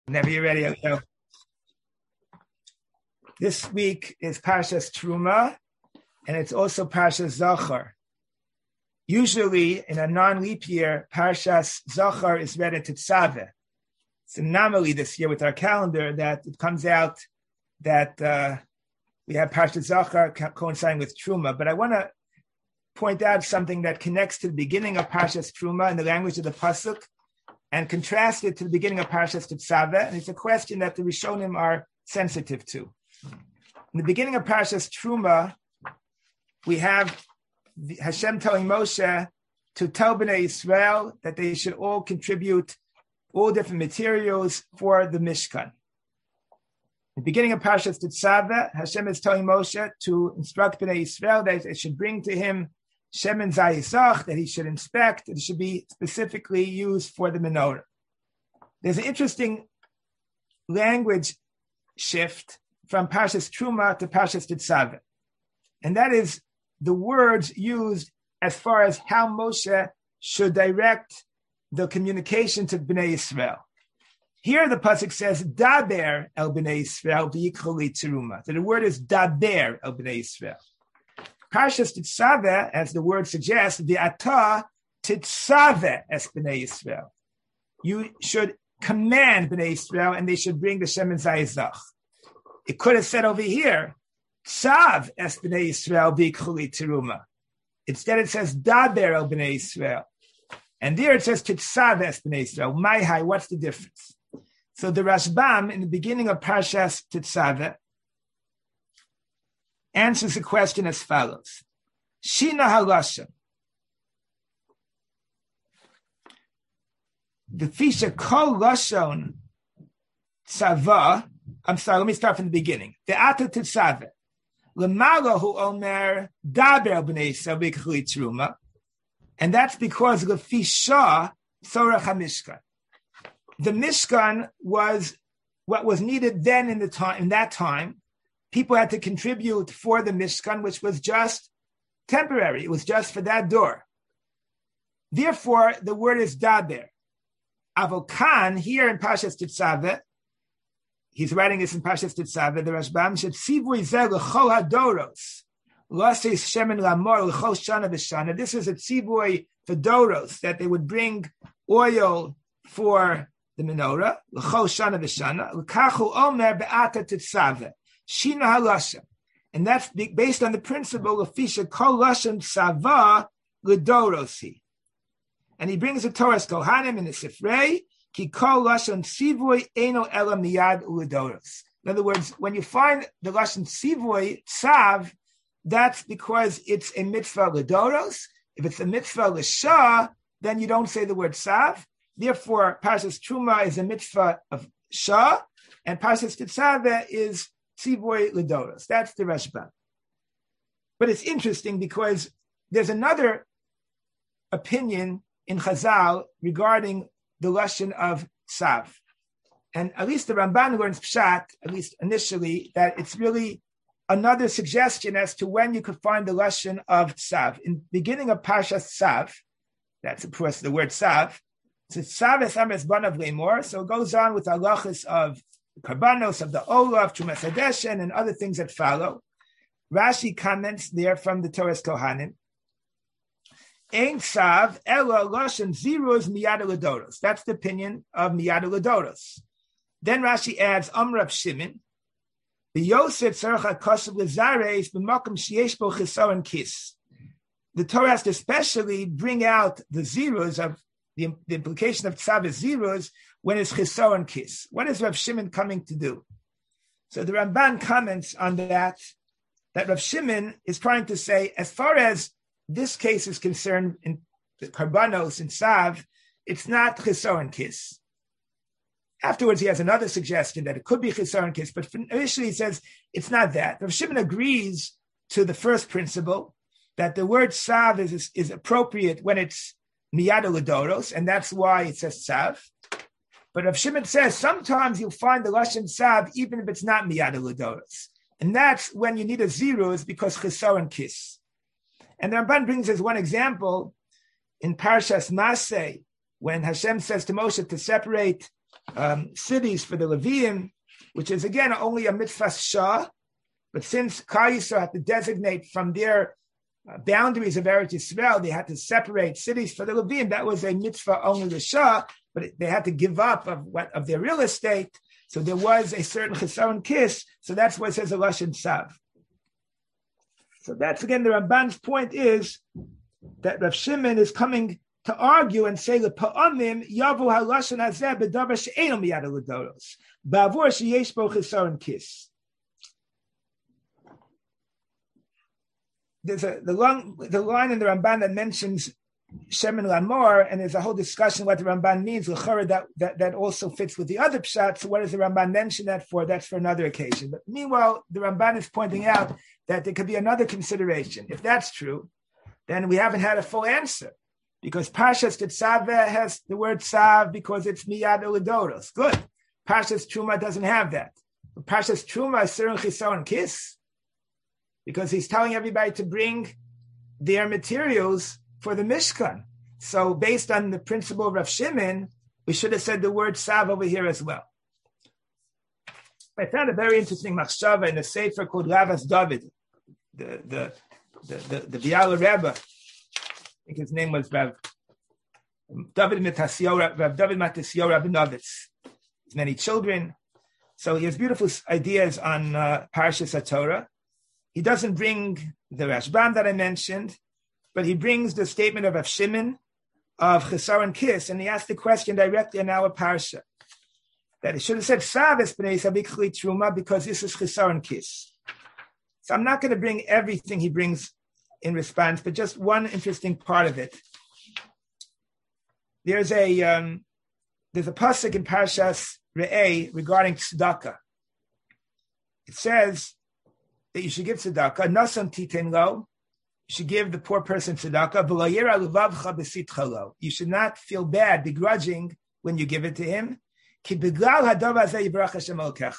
Whenever you're ready, I'll. This week is Parshas Truma, and it's also Parshas Zachar. Usually, in a non-leap year, Parshas Zachar is read at Tetzaveh. It's an anomaly this year with our calendar that it comes out that we have Parshas Zachar coinciding with Truma. But I want to point out something that connects to the beginning of Parshas Truma in the language of the Pasuk, and contrast it to the beginning of Parshas Tetzaveh. And it's a question that the Rishonim are sensitive to. In the beginning of Parshas Truma, we have Hashem telling Moshe to tell Bnei Yisrael that they should all contribute all different materials for the Mishkan. In the beginning of Parshas Tetzaveh, Hashem is telling Moshe to instruct Bnei Yisrael that they should bring to him Shemen Zayisach, that he should inspect, that it should be specifically used for the menorah. There's an interesting language shift from Parshas Truma to Parshas Tetzaveh. And that is the words used as far as how Moshe should direct the communication to Bnei Yisrael. Here the pasuk says, Daber el Bnei Yisrael v'yikchu li teruma. So the word is Daber el Bnei Yisrael. Parshas Tetzaveh, as the word suggests, v'ata Tetzaveh es Bnei Yisrael. You should command Bnei Yisrael, and they should bring the Shemen Zayizach. It could have said over here, Tzav es Bnei Yisrael v'yikchu li teruma. Instead it says, Daber el Bnei Yisrael. And there it says, Tetzaveh es Bnei Yisrael. Maihai, what's the difference? So the Rashbam, in the beginning of Parshas Tetzaveh, answers the question as follows. Shina halashon. The fisha kol lashon tzava. I'm sorry, let me start from the beginning. The ata tetzaveh. Lemalo hu omer daber b'nei Yisrael v'yikchu teruma. And that's because the fisha tzorach hamishkan. The Mishkan was what was needed then in that time. People had to contribute for the Mishkan, which was just temporary. It was just for that door. Therefore, the word is daber. Avokan, here in Parshas Tetzaveh, he's writing this in Parshas Tetzaveh, the Rashbam said, Tzivui zeh l'chol hadoros, l'aseh shemen lamor l'chol shana v'shana. This is a tzivui for doros, that they would bring oil for the menorah, l'chol shana v'shana, l'kachu omer be'ata Tetzaveh. Shina halashem, and that's based on the principle of fisha kol lashem sava l'dorosi. And he brings the Torah's Kohanim in the Sifrei ki kol lashem sivui eno ela miyad u'ledoros. In other words, when you find the lashem sivui tzav, that's because it's a mitzvah l'doros. If it's a mitzvah l'shah, then you don't say the word tzav. Therefore, Parshas Truma is a mitzvah of shah, and Parshas Tetzaveh is Tzivoy Ledoros. That's the Rashbam. But it's interesting because there's another opinion in Chazal regarding the lashon of Tzav. And at least the Ramban learns Pshat, at least initially, that it's really another suggestion as to when you could find the lashon of Tzav. In the beginning of Parshas Tzav, that's of course the word Tzav, so Tzav es ames banav leimor, so it goes on with halachas of Karbanos, of the Olav, Trumas Hadeshen, and other things that follow. Rashi comments there from the Torah's Kohanim. Ein Tzav ela lashon ziruz miyad ledoros. That's the opinion of miyad ledoros. Then Rashi adds Amrav Shimon. B'yosef tzarech hakasav lezareis b'makom sheyesh bo chisaron kis. The Torah has to especially bring out the ziruz of the implication of Tzav is ziruz when it's chisaron kis. What is Rav Shimon coming to do? So the Ramban comments on that Rav Shimon is trying to say, as far as this case is concerned in the Karbanos and Tzav, it's not chisaron kis. Afterwards, he has another suggestion that it could be chisaron kis, but initially he says it's not that. Rav Shimon agrees to the first principle that the word Tzav is appropriate when it's miyad ledoros, and that's why it says Tzav. But Rav Shimon says sometimes you'll find the lashon Tzav even if it's not miyad ledoros, and that's when you need a ziruz because chisaron kis. And the Ramban brings as one example in Parshas Maseh when Hashem says to Moshe to separate cities for the Leviim, which is again only a mitzvah shah. But since Klal Yisrael had to designate from their boundaries of Eretz Yisrael, they had to separate cities for the Leviim. That was a mitzvah only the shah, but they had to give up of their real estate. So there was a certain chesaron kiss. So that's what it says a lashon sav. So that's again the Ramban's point is that Rav Shimon is coming to argue and say the pa'amim yavu halashon hazeh b'davar she'eino miyad l'doros ba'avur sheyesh bo chesaron kiss. There's the line in the Ramban that mentions Shem and Lamor, and there's a whole discussion what the Ramban means. That also fits with the other pshat. So what does the Ramban mention that for? That's for another occasion. But meanwhile, the Ramban is pointing out that there could be another consideration. If that's true, then we haven't had a full answer. Because Parshas Tetzaveh has the word Tzav because it's Miyad Uledoros. Good. Parshas Truma doesn't have that. But Parshas Truma is Sirun Chisaron Kiss. Because he's telling everybody to bring their materials for the Mishkan. So based on the principle of Rav Shimon, we should have said the word Sav over here as well. I found a very interesting machshava in a sefer called Ravas David, the Biala Rebbe. I think his name was Rav David Matisyahu Rabinovitz. His many children. So he has beautiful ideas on Parshas HaTorah. He doesn't bring the Rashbam that I mentioned, but he brings the statement of Rav Shimon of Chesaron Kiss, and he asked the question directly in our parsha that it should have said Savis b'nei Sabikli Truma because this is Chesaron Kiss. So I'm not going to bring everything he brings in response, but just one interesting part of it. There's a pasuk in Parshas Re'eh regarding tzedakah. It says that you should give tzedakah, nasam titen lo. You should give the poor person tzedakah. V'lo yira levavcha b'sitcha lo. You should not feel bad, begrudging when you give it to him. Ki beglal hadavar hazeh yivrach Hashem elokecha.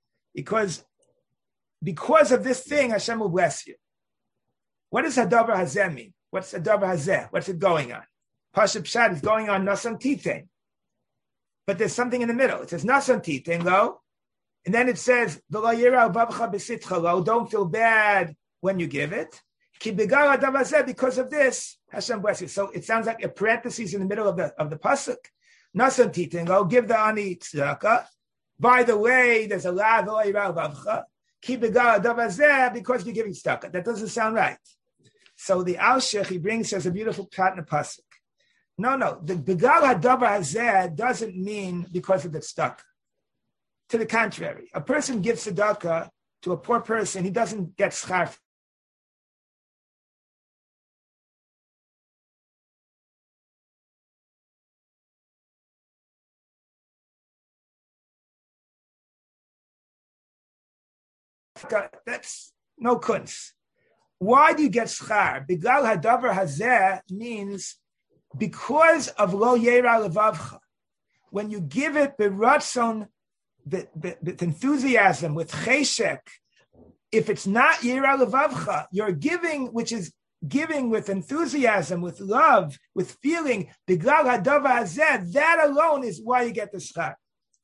Because of this thing, Hashem will bless you. What does hadavar hazeh mean? What's hadavar hazeh? What's it going on? Pashup Pshat is going on nasam titen. But there's something in the middle. It says nasam titen lo. And then it says, don't feel bad when you give it. Because of this, Hashem bless you. So it sounds like a parenthesis in the middle of the pasuk. Nasan titin, give the ani tzedakah. By the way, there's a lav because you're giving tzedakah. That doesn't sound right. So the Alshech he brings us a beautiful pshat in the pasuk. No, the begal hadavar hazeh doesn't mean because of the tzedakah. To the contrary, a person gives tzedakah to a poor person, he doesn't get schar. That's no kunz. Why do you get schar? Bigal hadavar hazeh means because of lo yera levavcha. When you give it b'ratzon, with enthusiasm, with cheshek, if it's not yira levavcha, you're giving, which is giving with enthusiasm, with love, with feeling, biglal hadavar hazeh, that alone is why you get the schar.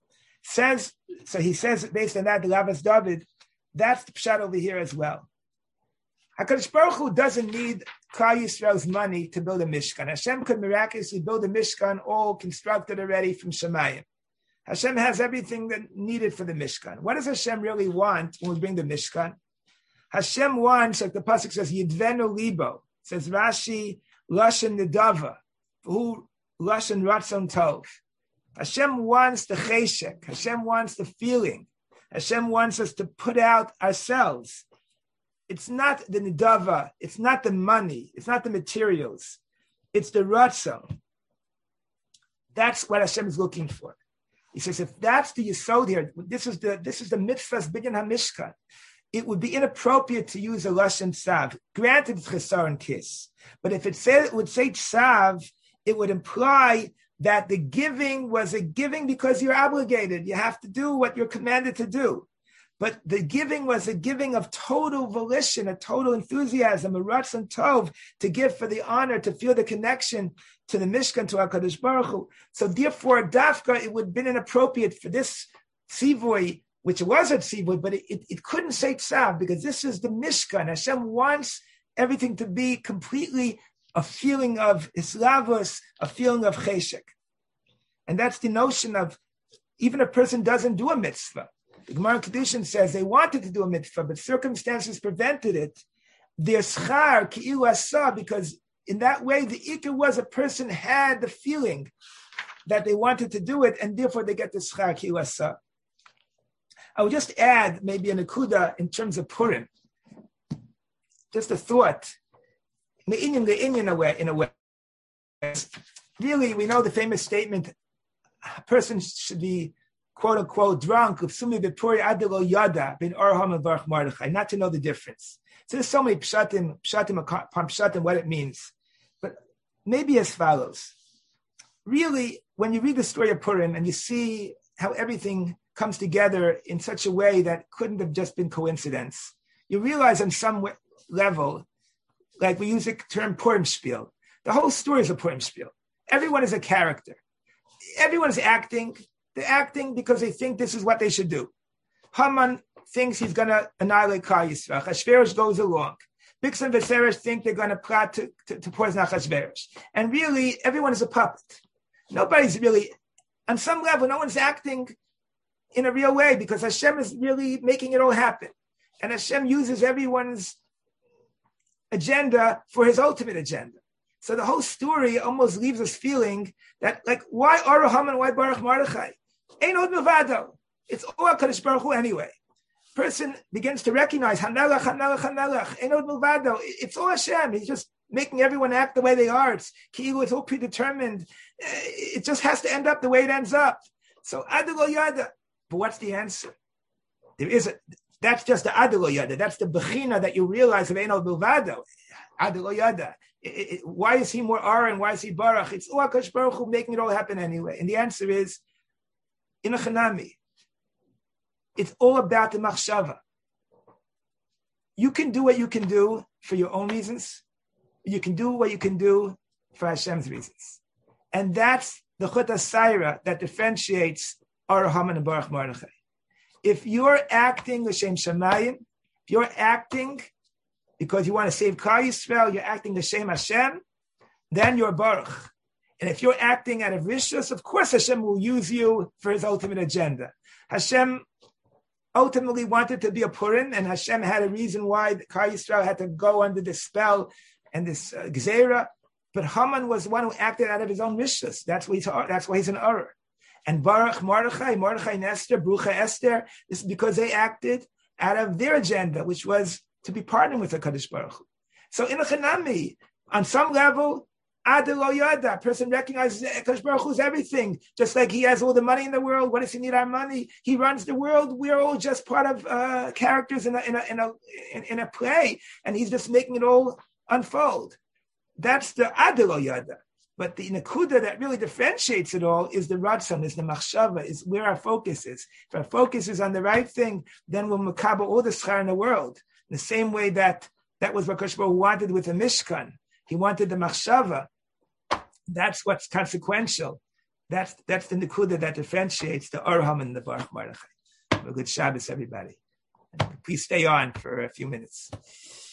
He says based on that, the Ravas David, that's the pshat over here as well. HaKadosh Baruch Hu doesn't need Klal Yisrael's money to build a Mishkan. Hashem could miraculously build a Mishkan all constructed already from Shemayim. Hashem has everything that needed for the Mishkan. What does Hashem really want when we bring the Mishkan? Hashem wants, like the pasuk says, Yidvenu libo. It says Rashi, Lashon Nedava, who Lashon Ratzon Tov. Hashem wants the cheshek. Hashem wants the feeling. Hashem wants us to put out ourselves. It's not the Nedava. It's not the money. It's not the materials. It's the Ratzon. That's what Hashem is looking for. He says, if that's the yesod here, this is the mitzvah's binyan hamishkan. It would be inappropriate to use a lashon tzav. Granted, it's chesaron kiss, but if it would say tzav, it would imply that the giving was a giving because you're obligated. You have to do what you're commanded to do. But the giving was a giving of total volition, a total enthusiasm, a ratzon tov, to give for the honor, to feel the connection to the Mishkan, to HaKadosh Baruch Hu. So therefore, Dafka, it would have been inappropriate for this Tzivoy, which was a Tzivoy, but it couldn't say Tzav, because this is the Mishkan. Hashem wants everything to be completely a feeling of Islavus, a feeling of Cheshek. And that's the notion of, even a person doesn't do a mitzvah. The Gemara Kedushin says they wanted to do a mitzvah, but circumstances prevented it. Their schar ki'ilu asa, because in that way the ikar was a person had the feeling that they wanted to do it, and therefore they get the schar ki'ilu asa. I would just add maybe a nekuda in terms of Purim. Just a thought. In a way. Really, we know the famous statement: a person should be quote unquote drunk of sumi b'puri adelo yada bin orham and varch Mordechai, not to know the difference. So there's so many pshatim upon pshatim what it means, but maybe as follows. Really, when you read the story of Purim and you see how everything comes together in such a way that couldn't have just been coincidence, you realize on some level, like we use the term Purim spiel, the whole story is a Purim spiel. Everyone is a character. Everyone is acting. They're acting because they think this is what they should do. Haman thinks he's going to annihilate Klal Yisrael. Achashverosh goes along. Bixen and Viserys think they're going to plot to poison Achashverosh. And really, everyone is a puppet. Nobody's really, on some level, no one's acting in a real way because Hashem is really making it all happen. And Hashem uses everyone's agenda for his ultimate agenda. So the whole story almost leaves us feeling that, like, why Aru Haman, why Baruch Mordechai? Ain't Od Milvado. It's all HaKadosh Baruch Hu anyway. Person begins to recognize Hanelach, Hanelach, Hanelach. Ain't Od Milvado. It's all Hashem. He's just making everyone act the way they are. It's Ki'ilu, it's all predetermined. It just has to end up the way it ends up. So Adelo Yada. But what's the answer? That's just the Adelo Yada. That's the Bechina that you realize of Ain't Od Milvado. Adelo Yada. Why is he more Ara and why is he Baruch? It's all HaKadosh Baruch Hu making it all happen anyway. And the answer is, in a Chanami, it's all about the Machshava. You can do what you can do for your own reasons. You can do what you can do for Hashem's reasons. And that's the Chut HaSaira that differentiates Aru Haman and Baruch Mordechai. If you're acting L'Shem Shamayim, if you're acting because you want to save Klal Yisrael, you're acting L'Shem Hashem, then you're Baruch. And if you're acting out of rishus, of course Hashem will use you for his ultimate agenda. Hashem ultimately wanted to be a Purim, and Hashem had a reason why Klal Yisrael had to go under this spell and this Gzeira. But Haman was the one who acted out of his own rishus. That's why he's an Ur. And Baruch, Mordechai and Esther, Brucha Esther, this is because they acted out of their agenda, which was to be partnered with the Kadosh Baruch Hu. So in a Chanami, on some level, Adelo Yada, a person recognizes Kadosh Baruch Hu is everything. Just like he has all the money in the world, what does he need our money? He runs the world. We're all just part of characters in a play, and he's just making it all unfold. That's the Adelo Yada. But the Nakuda that really differentiates it all is the Ratzon, is the Machshava, is where our focus is. If our focus is on the right thing, then we'll makabel all the schar in the world. In the same way that was what Kadosh Baruch Hu wanted with the Mishkan. He wanted the Machshava. That's what's consequential. That's the Nakuda that differentiates the Aru Haman and the Baruch Mordechai. Have a good Shabbos, everybody. Please stay on for a few minutes.